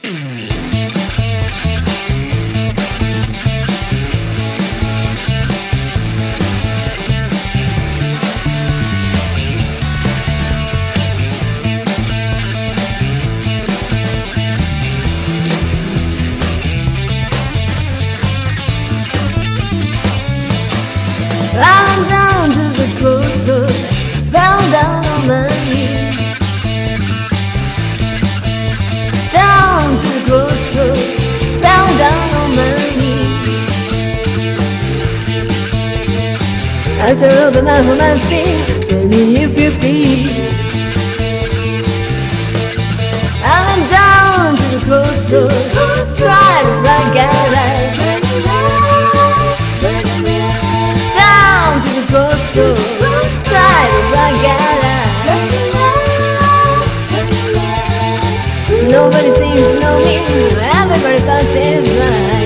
I went down to the crossroad, fell down on my knees. Down to the crossroad, fell down on my knees. As I wrote the man who might sing, tell me if you please. I went down to the crossroad, tried to run, get out. Crossroads, try to run, get out. Nobody seems to know me, everybody thought they were.